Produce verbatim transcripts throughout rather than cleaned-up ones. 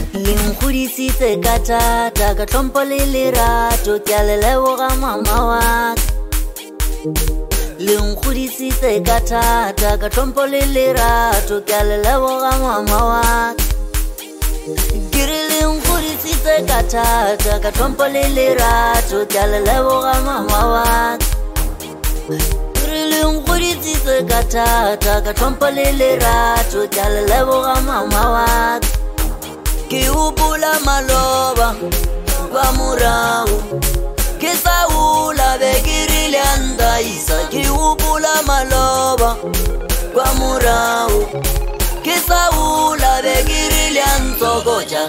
Linkgodisitse ka thata ka tlhompho le lerato ke a le leboga mama wa ka. Linkgodisitse ka thata ka tlhompho le lerato ke a le leboga mama wa ka. Ke re linkgodisitse ka thata ka tlhompho le lerato ke a le leboga mama wa ka. Ke re linkgodisitse ka thata ka tlhompho le lerato ke a le leboga mama wa ka. Ke upula maloba kwa murao ke saula begirile andaisa. Ke upula maloba kwa murao ke saula begirile antogoja.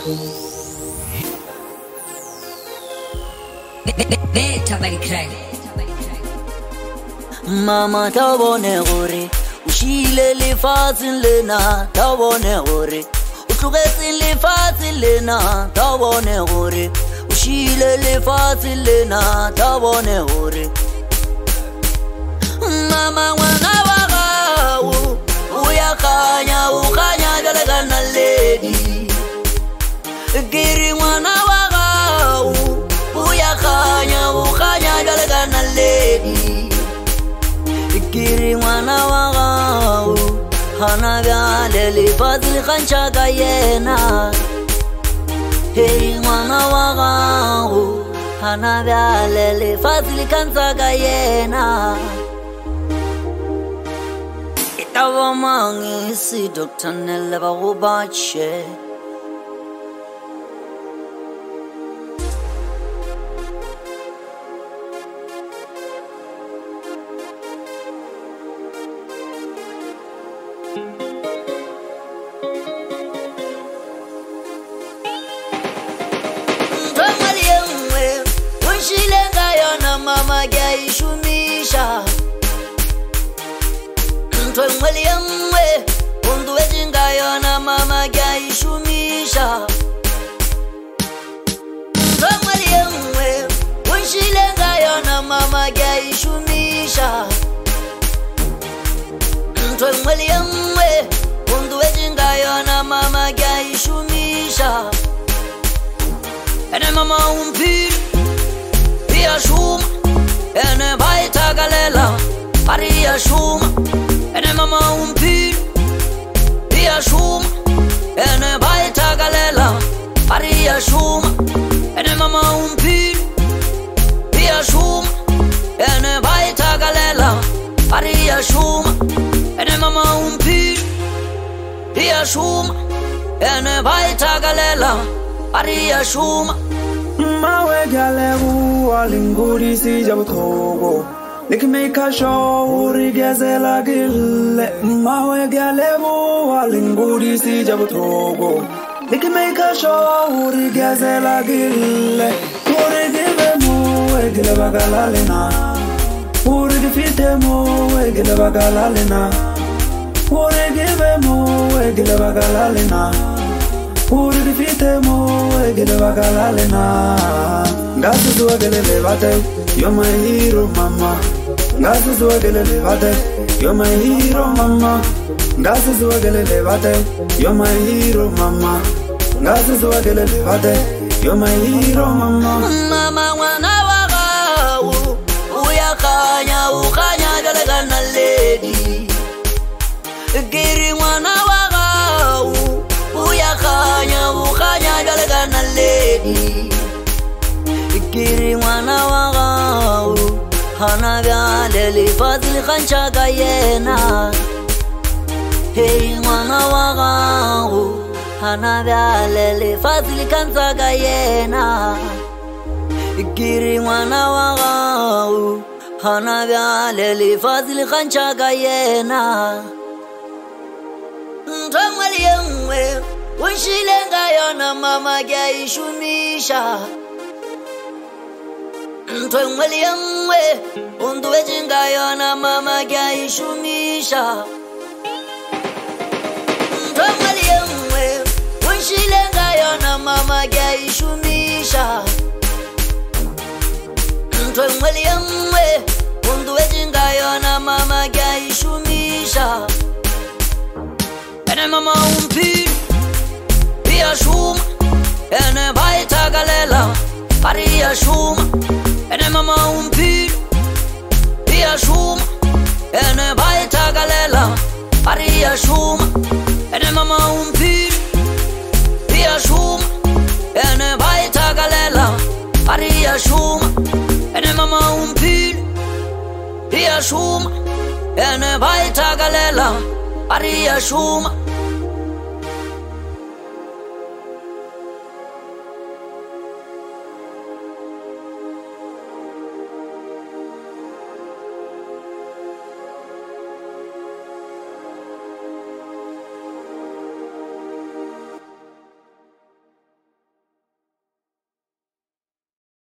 Beta barikrai Mama tabone gore o shile lefatsheng lena, tabone gore tlogetse lefatshe lena, tabone gore o shile lefatshe lena, tabone gore mama ngwana wa gago o ya kganya o kganya jale ka naledi. Ke re ngwana wa gago o ya kganya o kganya jale ka naledi. Ke re ngwana wa gago hana bjale lefatshe le kgantšha ka yena. Hei ngwana wa gago hana bjale lefatshe le kgantšha ka yena. E taba mang e se Doctor Nele ba go batše. Mama ga ishumisha Ntwe mweli yangwe Undu wejinga yona mama ga ishumisha Ntwe mweli yangwe Unshilenga yona mama ga ishumisha Ntwe mweli yangwe Undu wejinga yona mama ga ishumisha Ene mama umpi Pia shuma Ene baita galela Paria shuma Ene mama umpi Pia shuma Ene baita galela Paria shuma Ene mama umpi Pia shuma Ene baita galela Paria shuma Ene mama umpi Pia shuma Ene baita galela Paria shuma Mawe galewu alingudisi jabutogo Nikimeka shauri gezela gille. Mawe galewu alingudisi jabutogo Nikimeka shauri gezela gille. Uri give mu egile bagalalena Uri gifite mu egile bagalalena Uri give mu egile bagalalena Uri difite mo egele bagalalena. Ngasi zuwa gele levate, you're my hero mama. Ngasi zuwa gele levate, you're my hero mama. Ngasi zuwa gele levate, you're my hero mama. Ngasi zuwa gele levate, you're my hero mama. Mama wana wa gawo, uya kanya ukanya jale kana lady. Giri wana wa gawo, uya kanya ukanya jale kana lady. Giri wana wa gawo, hana byale lifazili khancha kayena. Hey wana wa gawo, hana byale lifazili khancha kayena. Giri wana wa gawo, hana byale lifazili khancha kayena. Ntwamwali yemwe unshilenga yona mama kya ishumisha. Ntwamwali yemwe unduwe jinga yona mama kya ishumisha. Ntwamwali yemwe unshilenga yona mama kya ishumisha. Ntwamwali yemwe unduwe jinga yona mama kya ishumisha. Ene mama umpi Pia shuma ene bayithakalela ariyashuma ene mama umpilo iyashuma ene bayithakalela ariyashuma ene mama umpilo iyashuma ene bayithakalela ariyashuma ene mama umpilo iyashuma ene bayithakalela ariyashuma